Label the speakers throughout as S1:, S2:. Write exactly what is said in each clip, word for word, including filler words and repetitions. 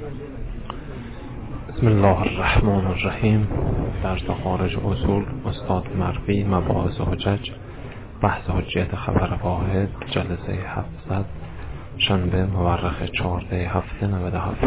S1: بسم الله الرحمن الرحیم. درس خارج اصول استاد مروی، مباحث حجج، بحث حجیت خبر واحد، جلسه هفتصد، شنبه مورخ چهارده هفته نود و هفت.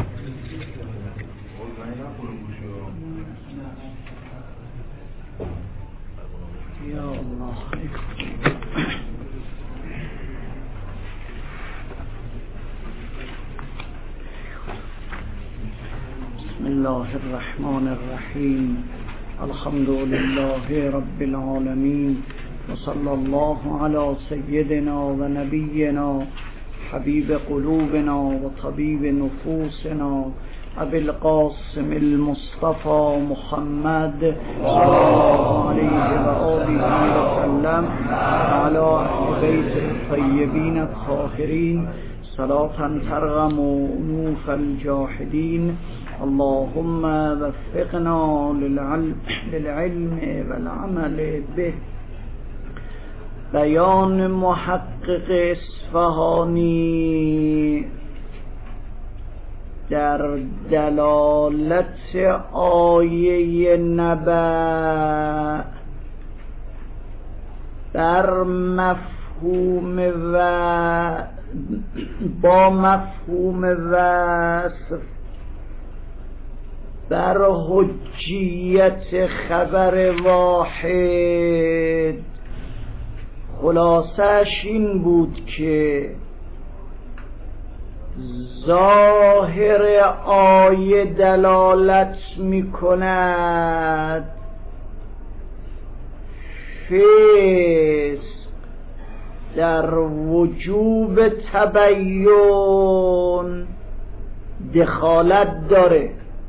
S2: بسم الله الرحمن الرحیم. الحمد لله رب العالمین و صلی الله علی سیدنا و نبینا حبیب قلوبنا و طبیب نفوسنا ابی القاسم المصطفى محمد صلی الله علیه و آله و سلم علی اهل بیت الطیبین الطاهرین صلاة ترغم انوف الجاحدین. اللهم وفقنا للعلم, للعلم والعمل به. بیان محقق اصفهانی در دلالت آیه نبأ بر مفهوم و با مفهوم وصف بر حجیت خبر واحد. خلاصش این بود که ظاهر آیه دلالت می کند فسق در وجوب تبیین دخالت داره.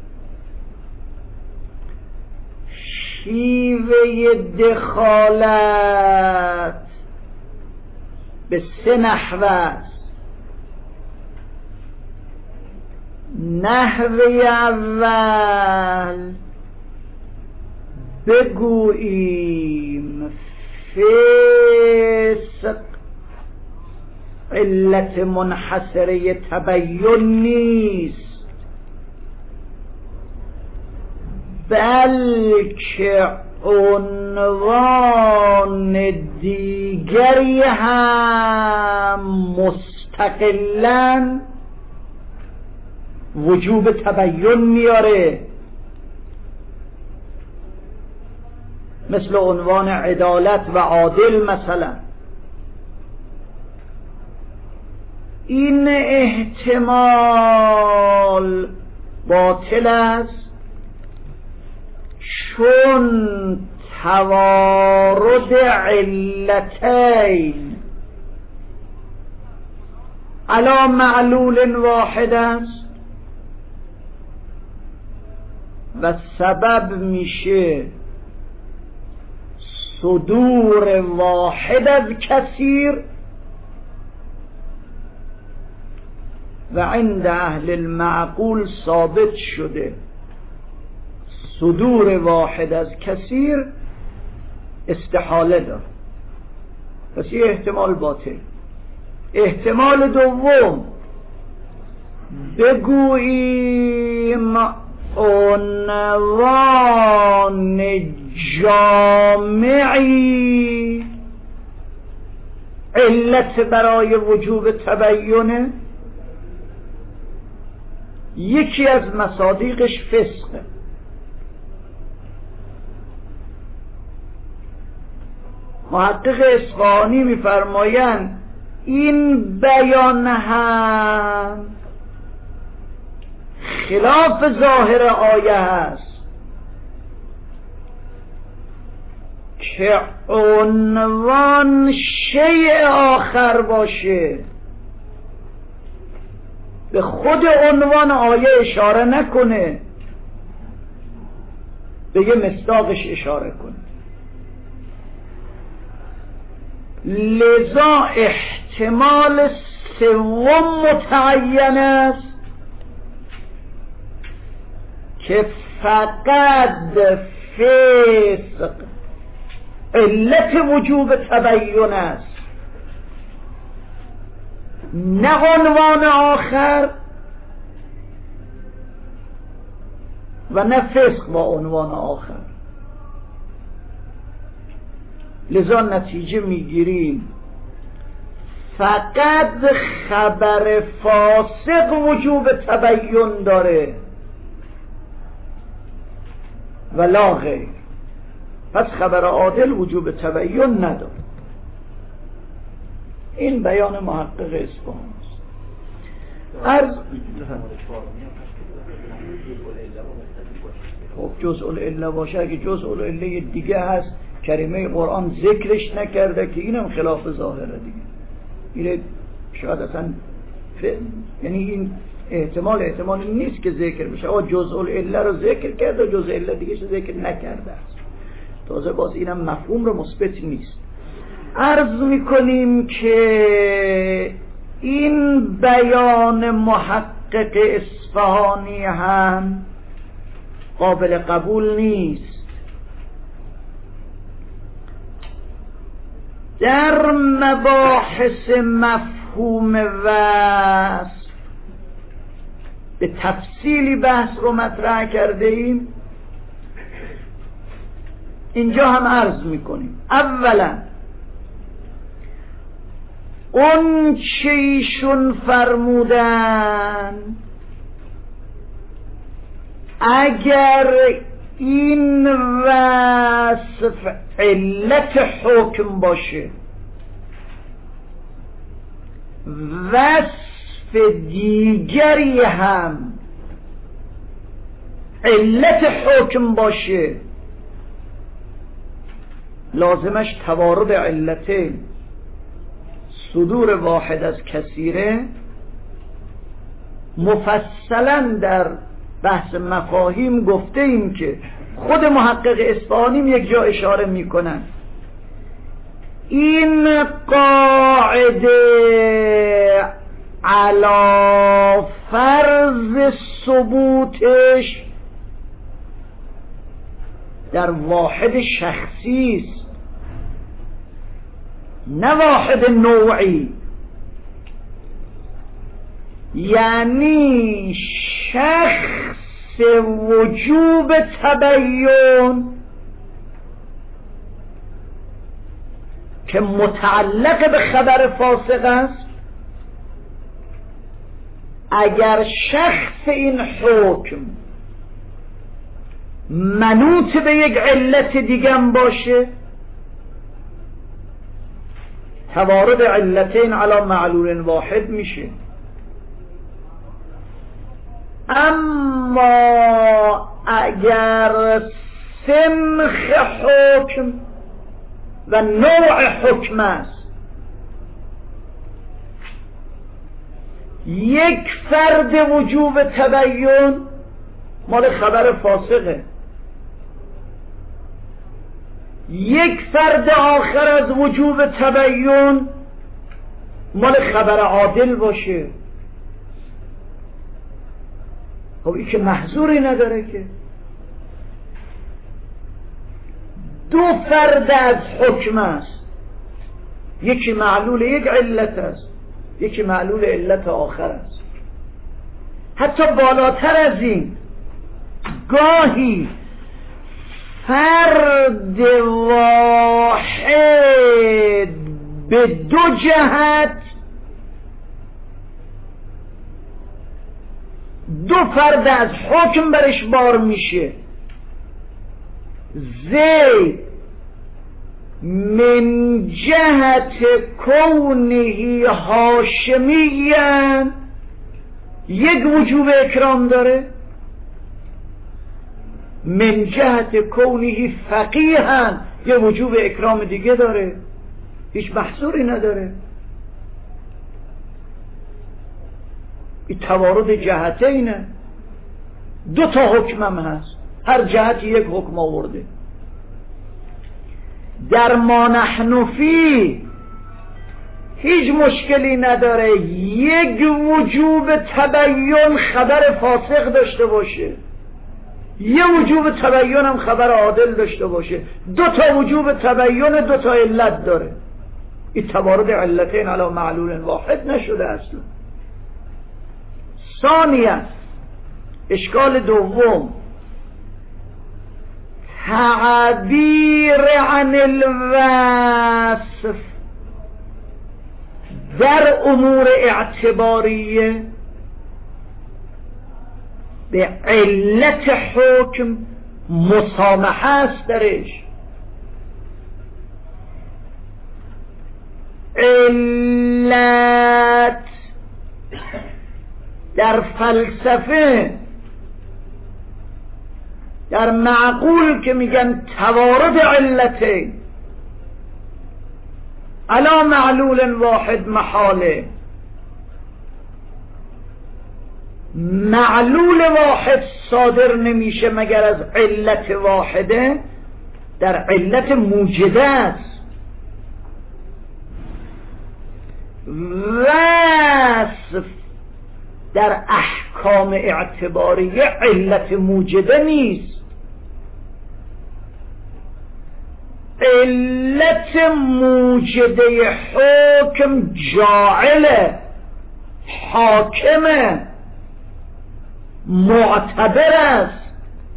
S2: شیوه دخالت به سه نحوه است. نحوه اول بگوییم فسق علت منحصره تبیین نیست، بلکه عنوان دیگری هم مستقلاً وجوب تبیین میاره، مثل عنوان عدالت و عادل مثلا. این احتمال باطل است چون توارد علتین علی معلول واحد است و سبب میشه صدور واحد از کثیر و عند اهل المعقول ثابت شده صدور واحد از کثیر استحاله داره. پس یه احتمال باطل. احتمال دوم بگوییم عنوان جامعی علت برای وجوب تبیینه، یکی از مصادیقش فسقه. محقق اصفهانی می‌فرمایند این بیان هم خلاف ظاهر آیه است که عنوان شیء آخر باشه، به خود عنوان آیه اشاره نکنه، به یه مصداقش اشاره کنه. لذا احتمال سوم متعین است که فقط فسق علت وجوب تبیین است، نه عنوان آخر و نه فسق با عنوان آخر. لذا نتیجه میگیریم فقط خبر فاسق وجوب تبیین داره و لا غیر. پس خبر عادل وجوب تبیین نداره. این بیان محقق اصفهان است. عرض خب جزء العله باشه، اگه جزء العله دیگه هست کریمه قرآن ذکرش نکرده که اینم خلاف ظاهره دیگه. اینه شاید اصلا ف... یعنی این احتمال احتمال نیست که ذکر بشه. آقا جزء العله رو ذکر کرده و جزء العله دیگه رو ذکر نکرده است. تازه باز اینم مفهوم رو مثبت نیست. عرض میکنیم که این بیان محقق اصفهانی هم قابل قبول نیست. در مباحث مفهوم وصف به تفصیلی بحث رو مطرح کرده ایم، اینجا هم عرض میکنیم. اولا اون چه ایشون فرمودن اگر این وصف علت حکم باشه، وصف دیگری هم علت حکم باشه، لازمش توارد علته صدور واحد از کثیره. مفصلا در بحث مفاهیم گفته ایم که خود محقق اصفهانی یک جا اشاره میکنن این قاعده علی فرض ثبوتش در واحد شخصی است، نه واحد نوعی. یعنی شخص وجوب تبیین که متعلق به خبر فاسق است، اگر شخص این حکم منوط به یک علت دیگه باشه، توارد علتین علی معلول واحد میشه. اما اگر سنخ حکم و نوع حکم است، یک فرد وجوب تبیین مال خبر فاسقه، یک فرد آخر از وجوب تبیین مال خبر عادل باشه، خب این که محظوری نداره که. دو فرد از حکم است، یکی معلول یک علت است، یکی معلول علت آخر است. حتی بالاتر از این، گاهی فرد واحد به دو جهت دو فرد از حکم برش بار میشه. زید من جهت کونه هاشمیان یک وجوب اکرام داره، من جهت کونه فقیهن یه وجوب اکرام دیگه داره، هیچ محصوری نداره. این توارد جهته اینه، دو تا حکم هم هست، هر جهت یک حکم آورده. در ما نحن فی هیچ مشکلی نداره یک وجوب تبیین خبر فاسق داشته باشه، یه وجوب تبیین هم خبر عادل داشته باشه. دو تا وجوب تبیین دو تا علت داره. این توارد علتین علی معلول واحد نشده اصلا. ثانیاً اشکال دوم تعبیر عن الوصف در امور اعتباریه به علت حکم مسامحه است درش. علت در فلسفه در معقول که میگن توارد علته علا معلول واحد محاله، معلول واحد صادر نمیشه مگر از علت واحده، در علت موجده است. وصف در احکام اعتباریه علت موجده نیست، علت موجده حکم جاعله، حاکمه، معتبر است.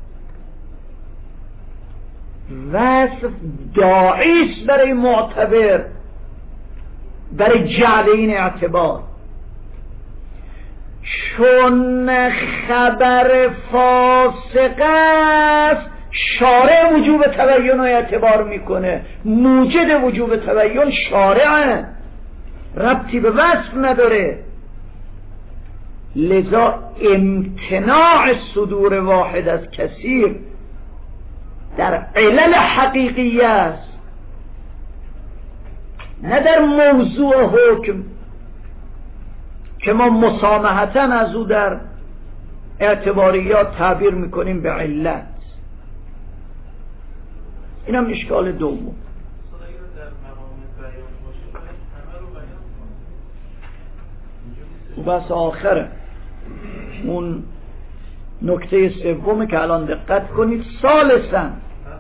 S2: وصف داعی است برای معتبر، برای جعل این اعتبار. چون خبر فاسق است شارع وجوب تبیین و اعتبار میکنه، موجد وجوب تبیین شارعه، ربطی به وصف نداره. لذا امتناع صدور واحد از کثیر در علل حقیقی است، نه در موضوع حکم که ما مسامحتاً از او در اعتباریات تعبیر میکنیم به علت. این هم اشکال دوم. و بس آخره اون نکته سوم که الان دقت کنید، ثالثاً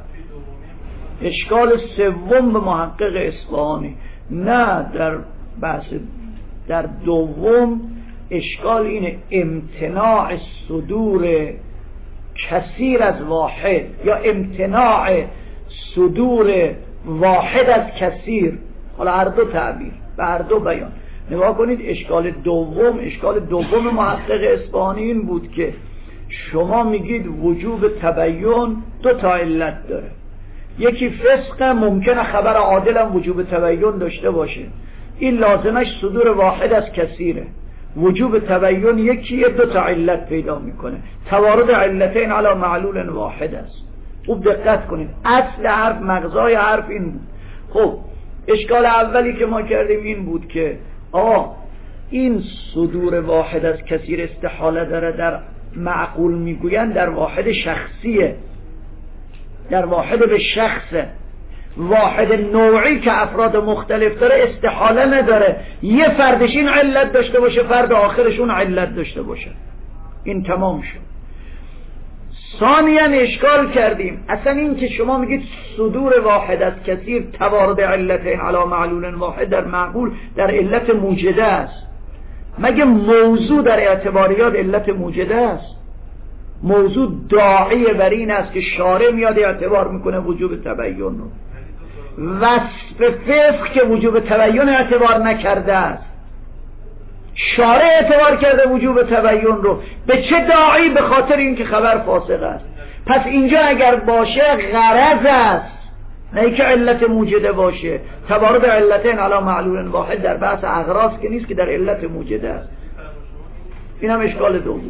S2: اشکال سوم به محقق اصفهانی، نه در بحث در دوم اشکال اینه امتناع صدور کثیر از واحد یا امتناع صدور واحد از کثیر. حالا هر دو تعبیر و هر دو بیان نگاه کنید. اشکال دوم اشکال دوم محقق اصفهانی این بود که شما میگید وجوب تبیین دو تا علت داره، یکی فسق، ممکنه خبر عادل هم وجوب تبیین داشته باشه، این لازمش صدور واحد از کثیره. وجوب تبیین یکیه، دو تا علت پیدا میکنه، توارد علتین علی معلول واحد است. خوب دقت کنید، اصل حرف مغزای حرف این بود. خب اشکال اولی که ما کردیم این بود که آه این صدور واحد از کثیر استحاله داره، در معقول میگوین در واحد شخصیه، در واحد به شخصه. واحد نوعی که افراد مختلف داره استحاله نداره، یه فردش این علت داشته باشه، فرد آخرشون علت داشته باشه. این تمام شد. ثانیاً اشکال کردیم اصلا این که شما میگید صدور واحد از کثیر توارد علتین علی معلول واحد در معقول در علت موجده است، مگه موضوع در اعتباریات علت موجده است؟ موضوع داعی بر این است که شارع میاد اعتبار میکنه وجوب تبیین رو. وصف فسق که وجوب تبیین اعتبار نکرده است، شارع اعتبار کرده وجوب تبیین رو. به چه داعی؟ به خاطر اینکه خبر فاسق است. پس اینجا اگر باشه غرض است، نه اینکه علت موجده باشه. توارد علتین علی معلول واحد در بحث اغراض که نیست، که در علت موجده است. این هم اشکال دوم.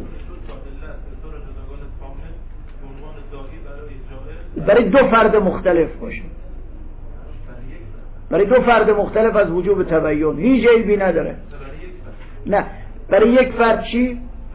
S2: برای دو فرد مختلف باشه، برای دو فرد مختلف از وجوب تبیین هیچ عیبی نداره. نه برای یک فرد چی؟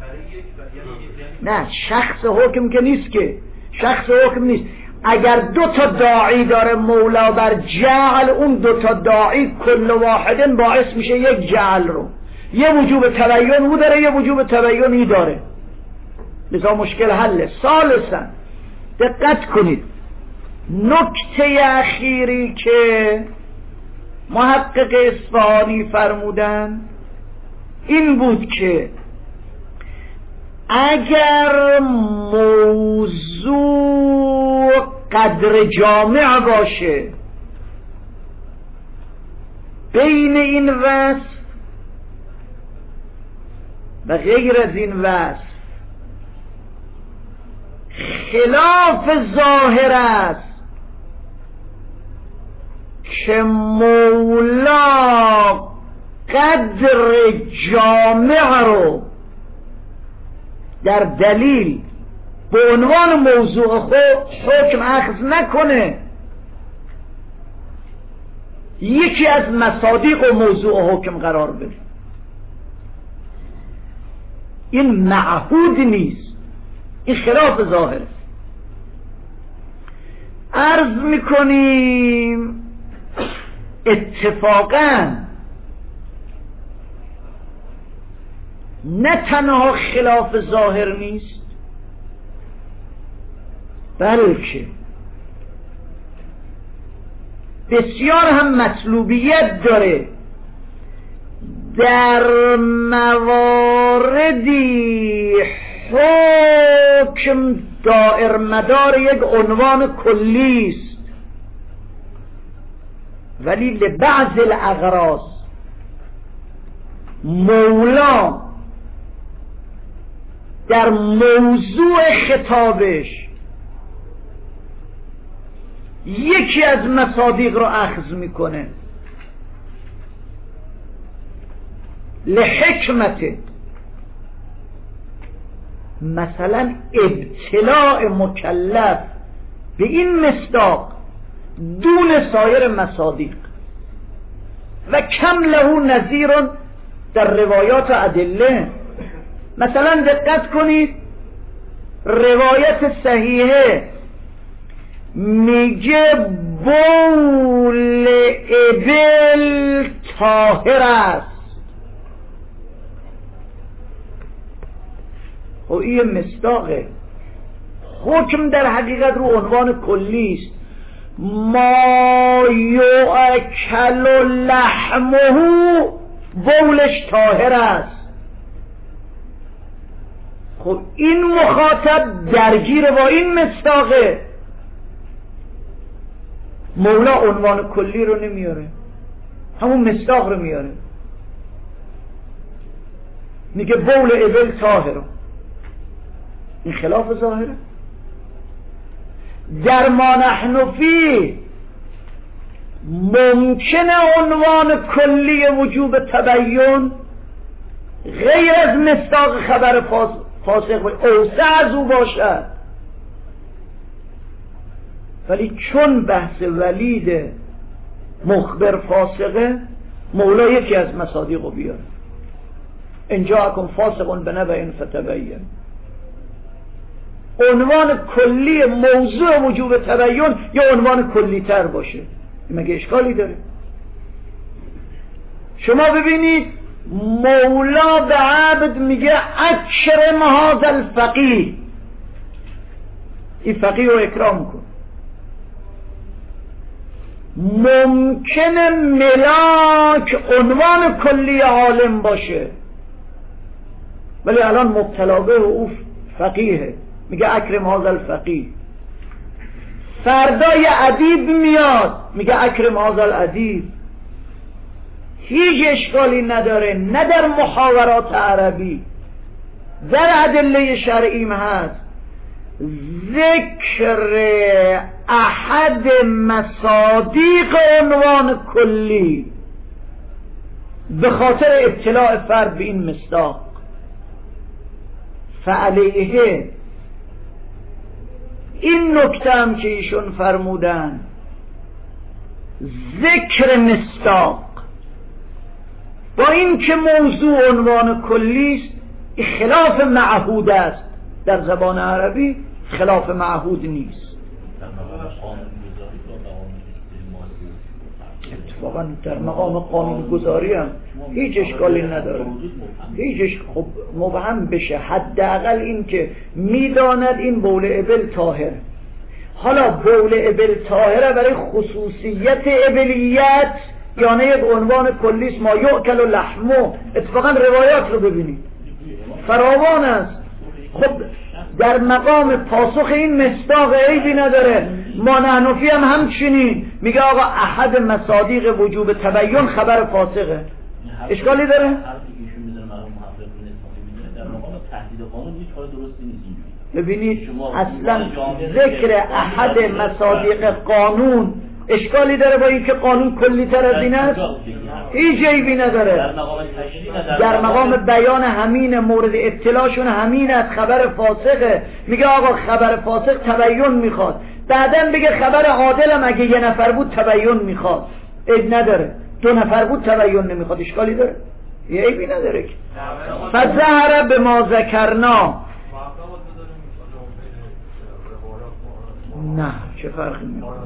S2: نه شخص حکم که نیست، که شخص حکم نیست. اگر دو تا داعی داره مولا بر جعل، اون دو تا داعی کل واحدن باعث میشه یک جعل رو. یه وجوب تبیین او داره، یه وجوب تبیینی داره، لذا مشکل حله. ثالثاً دقت کنید، نکته اخیری که محقق اصفهانی فرمودن این بود که اگر موضوع قدر جامع باشه بین این وصف و غیر از این وصف، خلاف ظاهر است که مولا قدر جامع رو در دلیل به عنوان موضوع خود حکم اخذ نکنه، یکی از مصادیق و موضوع حکم قرار بده. این معهود نیست، این خلاف ظاهره. عرض میکنیم اتفاقا نه تنها خلاف ظاهر نیست، بلکه بسیار هم مطلوبیت داره در مواردی حکم دائر مدار یک عنوان کلی است ولی لبعض الاغراض مولا در موضوع خطابش یکی از مصادیق رو اخذ میکنه لحکمته. مثلا ابتلاع مکلف به این مصداق دون سایر مصادیق و کم له نظیر در روایات و ادله. مثلا دقت کنید روایت صحیحه میگه بول ابل طاهر است. خب این مصداقه، حکم در حقیقت رو عنوان کلی است. ما یؤکل لحمه بولش طاهر است. خب این مخاطب درگیر با این مصداقه، مولا عنوان کلی رو نمیاره، همون مصداق رو میاره، میگه بول ابل طاهر. این خلاف ظاهره. در ما نحن فی ممکنه عنوان کلی وجوب تبیین غیر از مصداق خبر فاسق و اوسع از او باشد، ولی چون بحث ولید مخبر فاسقه مولا یکی از مصادیق رو بیاره. ان جاءکم فاسق بنبأ فتبین. عنوان کلی موضوع وجوب تبیین یا عنوان کلی تر باشه، مگه اشکالی داره؟ شما ببینید مولا به عبد میگه اکرم هذا الفقیه، این فقیه رو اکرام کن. ممکنه ملاک عنوان کلی عالم باشه ولی الان مبتلا به او فقیه، میگه اکرم هذا الفقیه. فردا یه ادیب میاد میگه اکرم هذا الادیب. هیچ اشکالی نداره، نه در محاورات عربی در ادله شرعی هست ذکر احد مصادیق عنوان کلی به خاطر اطلاع فرد به این مصداق. فعلیه این نکته هم که ایشون فرمودن ذکر مصداق با این که موضوع عنوان کلی است خلاف معهود است، در زبان عربی خلاف معهود نیست. اتفاقا در مقام قانون گذاری هم هیچ اشکالی نداره، هیچ خب مبهم بشه، حداقل این که میداند این بول ابل طاهر. حالا بول ابل طاهره برای خصوصیت ابلیت یعنی یک عنوان کلیست، ما یؤکل لحمه. اتفاقا روایات رو ببینید فراوان است. خب در مقام پاسخ این مصداق عیبی نداره، مانعنفی هم همچنین میگه آقا احد مصادیق وجوب تبیین خبر فاسقه. اشکالی داره؟ ببینید اصلا ذکر احد مصادیق قانون اشکالی داره با این که قانون کلی تر از این است؟ هیچ عیبی نداره. در مقام بیان همین مورد اطلاعشون همین از خبر فاسقه. میگه آقا خبر فاسق تبیین میخواد، بعدم بگه خبر عادلم اگه یه نفر بود تبیین میخواد، عیب نداره. دو نفر بود تبیین نمیخواد، اشکالی داره؟ یه عیبی نداره که. فظهر به ما ذکرنا. نه چه فرقی میکنه؟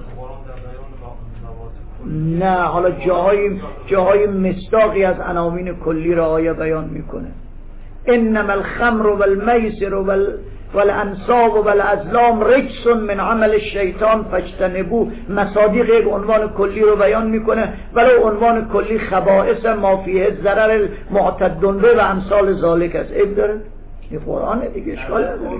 S2: نه حالا جاهای جاهای مصداقی از عناوین کلی را آیه بیان میکنه. انما الخمر والمیسر والانصاب والازلام رجس من عمل الشیطان فاجتنبوه. مصادیق یک عنوان کلی رو بیان میکنه، ولو عنوان کلی خبائث ما فیه ضرر معتد به و امثال ذالک است. عیب داره؟ این قرآنه دیگه، اشکال نداره.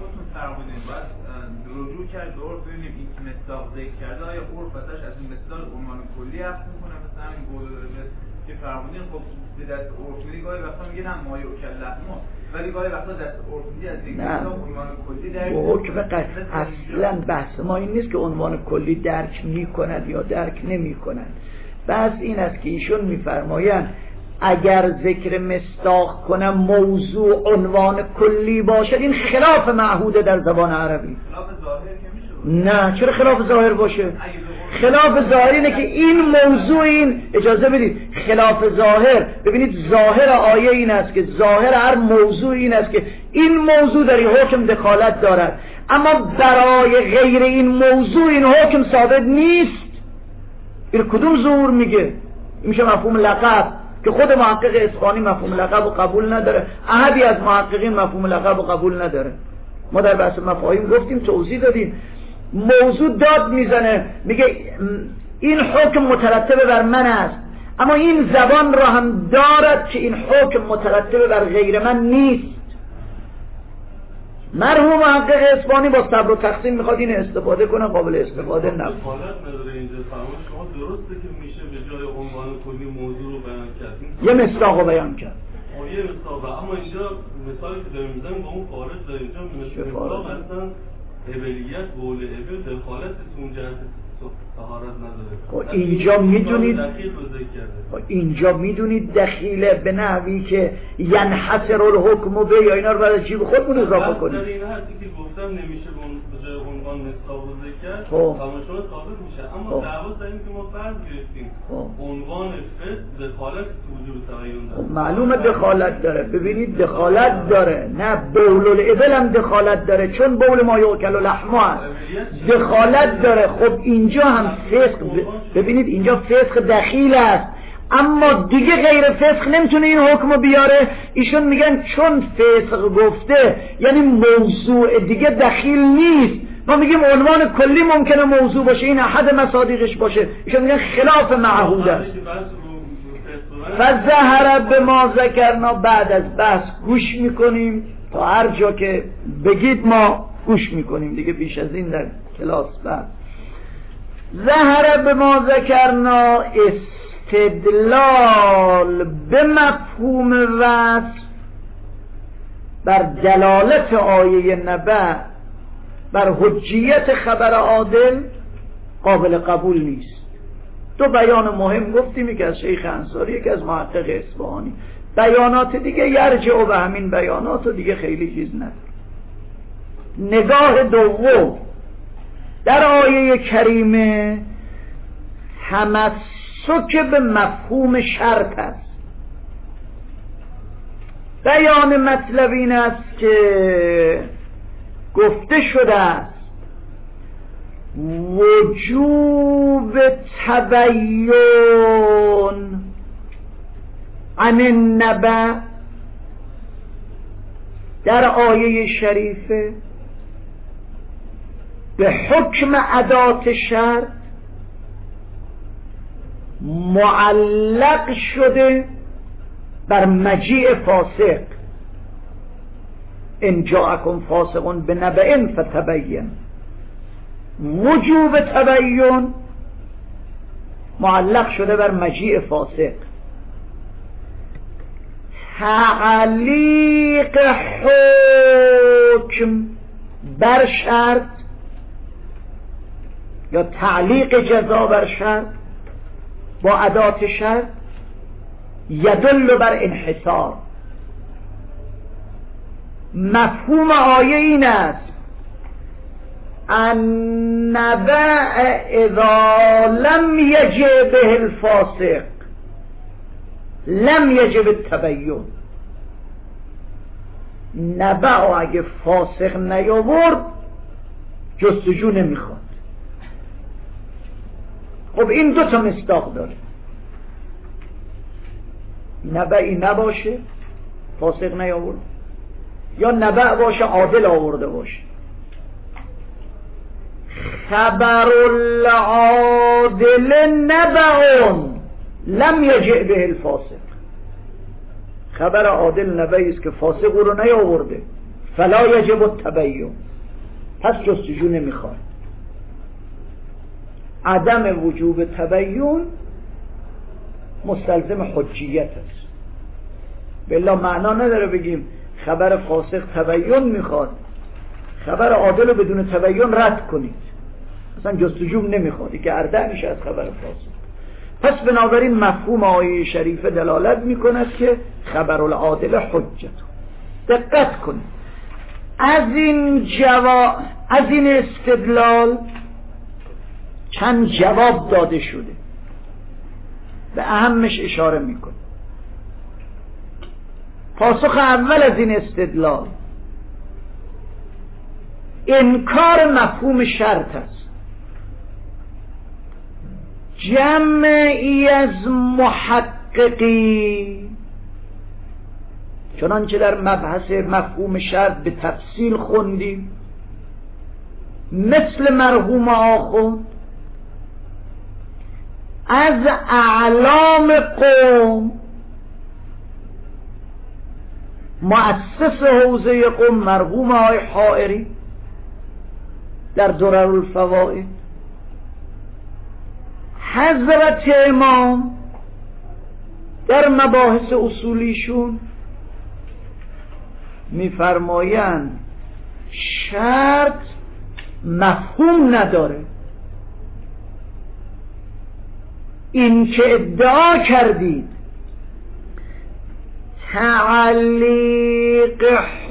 S3: رجوع کرد به عرف ببینیم این که مصداق ذکر کرده آیا عرف ازش از این مصداق عنوان کلی اخذ میکنه؟ مثلا این قول که فرمودین خب دست عرف میدی گاهی وقتا میگه نه مایه و کلحما، ولی گاهی وقتا دست عرف میدی از این مصداق عنوان کلی درک
S2: حکم اصلا بحث ما این نیست که عنوان کلی درک میکند یا درک نمیکند. بحث این است که ایشون میفرمایند اگر ذکر مصداق کنم موضوع عنوان کلی باشد این خلاف معهوده در زبان عربی. نه چرا خلاف ظاهر باشه؟ خلاف ظاهر اینه که این موضوع، این اجازه بدید، خلاف ظاهر، ببینید ظاهر آیه این است که ظاهر هر موضوع این است که این موضوع در این حکم دخالت دارد، اما برای غیر این موضوع این حکم ثابت نیست. این کدوم ظهور میگه؟ میشه مفهوم لقب که خود محقق اصفهانی مفهوم لقب و قبول نداره، احدی از محققین مفهوم لقب و قبول نداره. ما در بحث مفاهیم گفتیم، توضیح دادیم. موضوع داد میزنه میگه این حکم مترتب بر من است، اما این زبان را هم دارد که این حکم مترتب بر غیر من نیست. مرحوم محقق اصفهانی با صبر و تقسیم میخواد این استفاده کنه، قابل استفاده نبود.
S4: شما درسته که میشه به جای عنوان کلی موضوع رو بیان کرد،
S2: یه مصداق رو بیان کرد،
S4: یه مصداق، اما اینجا مثالی که داریم میزنیم با اون خارج داریم، اینجا مصداق اصلا ابلیت بول ابل دخالت اون جهت طهارت نداره.
S2: اینجا میدونید اینجا میدونید دخیله به نحوی که ینحصر الحکم به یا اینا رو برای جیب خودمون اضافه کنید.
S4: در این حدی که گفتم نمیشه به جای عنوان مصداق رو ذکر کرد، اما شما ثابت میشه. اما دعوا سر این که ما فرض گرفتیم عنوان فقه دخالت تو وجود تبیین داره.
S2: معلومه دخالت داره، ببینید دخالت داره، نه بول الابل هم دخالت داره، چون بول ما یؤکل لحمه است، دخالت داره. خب اینجا هم فسق، ببینید اینجا فسق دخیل است، اما دیگه غیر فسق نمیتونه این حکم بیاره. ایشون میگن چون فسق گفته یعنی موضوع دیگه دخیل نیست، ما میگیم عنوان کلی ممکنه موضوع باشه، این احد مصادیقش باشه. ایشون میگن خلاف معهود است. فظهر به ما ذکرنا. بعد از بحث گوش میکنیم تا هر جا که بگید ما گوش میکنیم دیگه، بیش از این در کلاس بعد. ظهر به ما ذکرنا استدلال به مفهوم وصف بر دلالت آیه نبأ بر حجیت خبر عادل قابل قبول نیست. دو بیان مهم گفتیم، یکی از شیخ انصاری، یکی از محقق اصفهانی. بیانات دیگه یرجع به همین بیانات و دیگه خیلی چیز نداره. نگاه دوم در آیه کریمه تمسک به مفهوم شرط است. بیان مطلب این است که گفته شده است وجوب تبیین عن النبأ در آیه شریفه به حکم ادات شرط معلق شده بر مجیء فاسق. ان جاءکم فاسق بنبأ فتبین. وجوب تبین معلق شده بر مجیء فاسق. تعلیق حکم بر شرط یا تعلیق جزا بر شرط با ادات شرط یدل بر انحصار. مفهوم آیه این است النبأ اذا لم یجب به الفاسق لم یجب التبین. نبأ اگه فاسق نیاورد جستجو نمیخواد. خب این دو تا مصداق داره، نبأی نباشه فاسق نیاورد، یا نبأ باشه عادل آورده باشه. خبر العادل نبأ لم یجئ به الفاسق. خبر عادل نبأی است که فاسق او رو نیاورده، فلا یجب التبین، پس جستجو نمیخواد. عدم وجوب تبین مستلزم حجیت است. بالله معنا نداره بگیم خبر فاسق تبین میخواد، خبر عادل رو بدون تبین رد کنید، اصلا جستجو نمیخواد که ارده میشه از خبر فاسق. پس بنابراین مفهوم آیه شریفه دلالت میکند که خبر العادل حجت. دقت کنید، از این جواب از این استدلال چند جواب داده شده، به اهمش اشاره میکنه. پاسخ اول از این استدلال انکار مفهوم شرط است. جمعی از محققی چنانچه در مبحث مفهوم شرط به تفصیل خوندیم، مثل مرحوم آخوند، از اعلام قوم مؤسس حوزه قوم مرحوم آقای حائری در درر الفوائد، حضرت امام در مباحث اصولیشون میفرمایند شرط مفهوم نداره. این که ادعا کردید تعلیق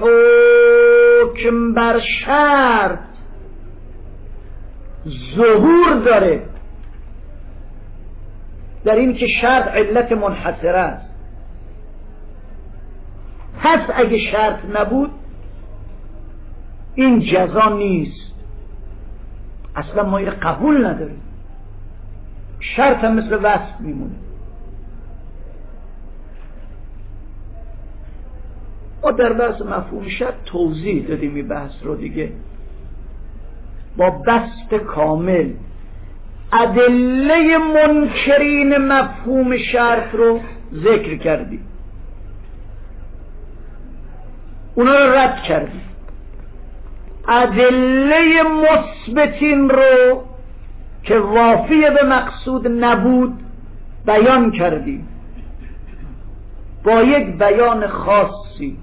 S2: حکم بر شرط ظهور داره در این که شرط علت منحصره است، پس اگه شرط نبود این جزا نیست. اصلا ما این قبول نداریم، شرط هم مثل وصف میمونه. ما در بحث مفهوم شرط توضیح دادیم این بحث رو دیگه با بسط کامل. ادله منکرین مفهوم شرط رو ذکر کردیم، اونا رو رد کردیم. ادله مثبتین رو که وافی به مقصود نبود بیان کردیم با یک بیان خاصی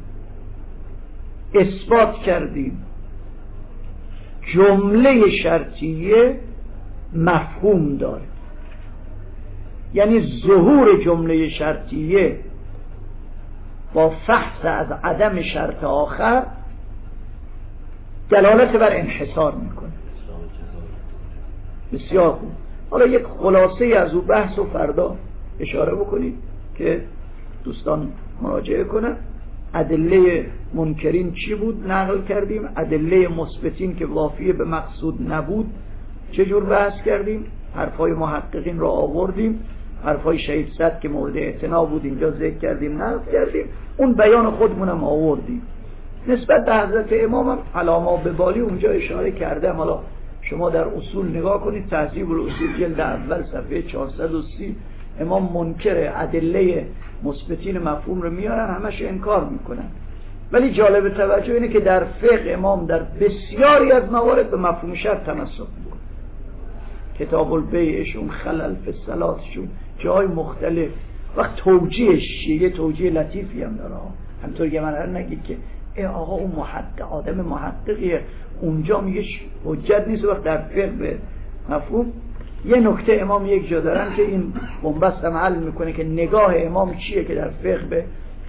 S2: اثبات کردیم جمله شرطیه مفهوم داره، یعنی ظهور جمله شرطیه با فحص از عدم شرط آخر دلالت بر انحصار میکنه. بسیار خوب. حالا یک خلاصه از او بحث و فردا اشاره بکنید که دوستان مراجعه کنن. ادله منکرین چی بود نقل کردیم، ادله مثبتین که وافی به مقصود نبود چجور بحث کردیم، حرفای محققین را آوردیم، حرفای شهید صد که مورد اعتنا بود اینجا ذکر کردیم نقل کردیم، اون بیان خودمونم آوردیم. نسبت به حضرت امام هم علامه به بالی اونجا اشاره کردم. حالا شما در اصول نگاه کنید، تهذیب الاصول جلد اول صفحه چهارصد و سی، امام منکر ادله مثبتین مفهوم رو میارن، همش انکار میکنن. ولی جالب توجه اینه که در فقه امام در بسیاری از موارد به مفهوم شرط تمسک میکنه. کتاب البیعشون، خلل فی الصلاتشون، جای مختلف. وقت توجیهش یه توجیه لطیفی هم داره. همطور که من نگید که ای آقا اون محقق آدم محققیه اونجا میگه حجت نیست. وقت در فقه به مفهوم یه نکته امام یک جا دارن که این بنبست هم حل میکنه که نگاه امام چیه که در فقه به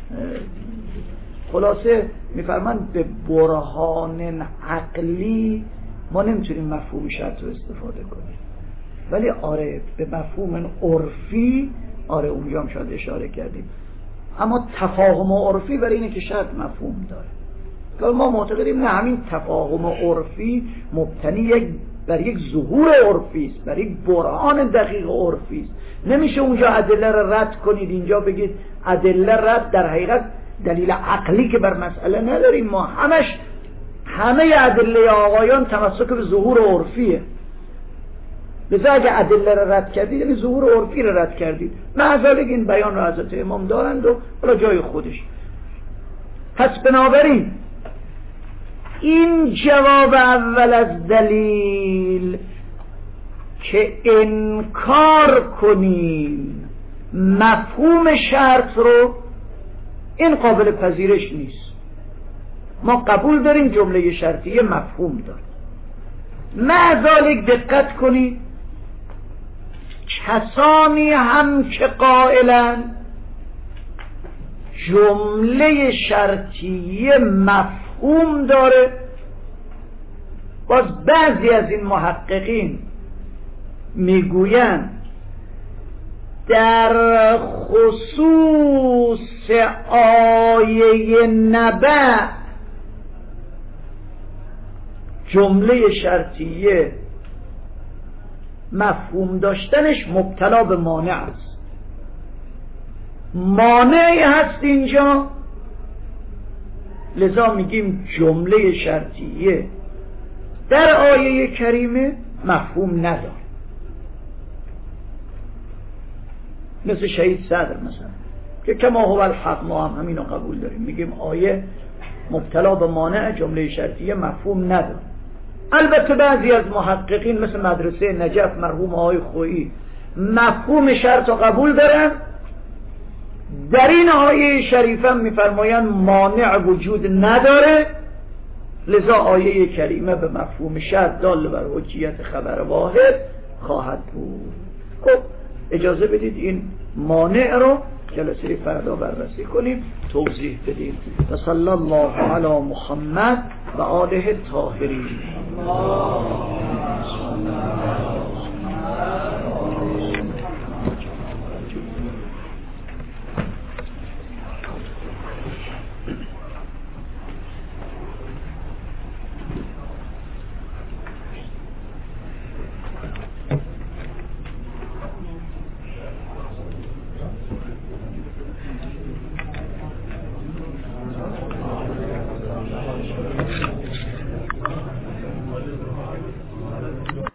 S2: خلاصه میفرمان به برهان عقلی ما نمیتونیم مفهوم شرط رو استفاده کنیم، ولی آره به مفهوم عرفی آره اونجا هم شاید اشاره کردیم. اما تفاهم عرفی برای اینه که شرط مفهوم داره. که ما معتقدیم نه، همین تفاهم عرفی مبتنی یک بر یک ظهور عرفی است، بر یک برهان دقیق عرفی است. نمیشه اونجا ادله را رد کنید اینجا بگید ادله رد. در حقیقت دلیل عقلی که بر مسئله نداریم ما، همش همه ادله آقایان تمسک به ظهور عرفیه. لذا اگه ادله را رد کردید یعنی ظهور عرفی را رد کردید. معذالک این بیان را حضرت امام دارند و حالا جای خودش. پس بنابراین این جواب اول از دلیل که انکار کنیم مفهوم شرط رو، این قابل پذیرش نیست. ما قبول داریم جمله شرطیه مفهوم داره. معذالک دقت کنید کسانی هم که قائلن جمله شرطیه مفهوم داره، باز بعضی از این محققین میگویند در خصوص آیه نبأ جمله شرطیه مفهوم داشتنش مبتلا به مانع است. مانعی هست اینجا، لذا میگیم جمله شرطیه در آیه کریمه مفهوم نداره. مثل شهید صدر مثلا که کما هو الحق، ما هم همینو قبول داریم، میگیم آیه مبتلا به مانع جمله شرطیه مفهوم نداره. البته بعضی از محققین مثل مدرسه نجف مرحوم آقای خویی مفهوم شرط رو قبول دارن، در این آیه شریفه میفرمایند مانع وجود نداره، لذا آیه کریمه به مفهوم شرط دال بر حجیت خبر واحد خواهد بود. خب اجازه بدید این مانع رو جلسه فردا بررسی کنیم، توضیح بدیم. و صلی الله علی محمد و آله الطاهرین.